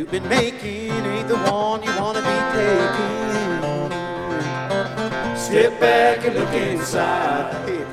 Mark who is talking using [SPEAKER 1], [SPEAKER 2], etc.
[SPEAKER 1] you've been making ain't the one you want to be taking. Step back and look inside. If